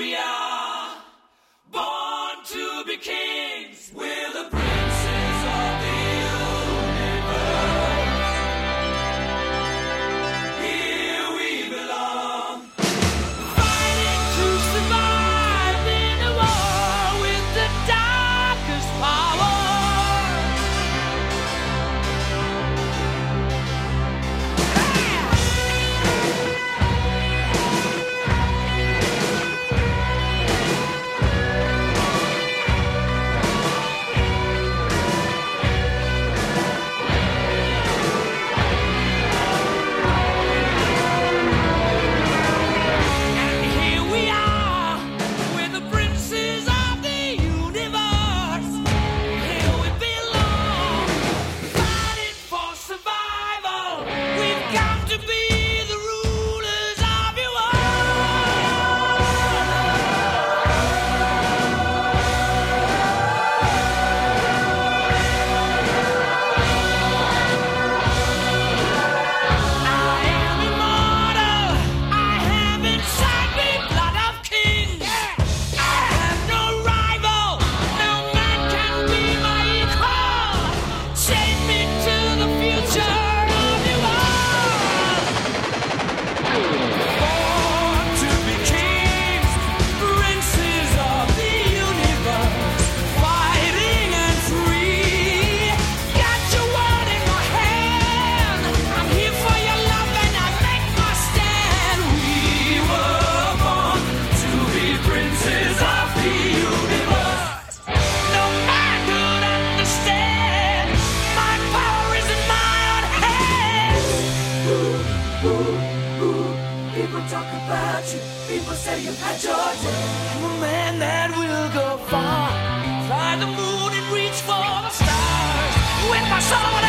we are, born to be kings. We're the princes of the universe. Here we belong, fighting to survive in a war with the darkest power. People talk about you, people say you had your day. I'm a man that will go far, fly the moon and reach for the stars with my sword.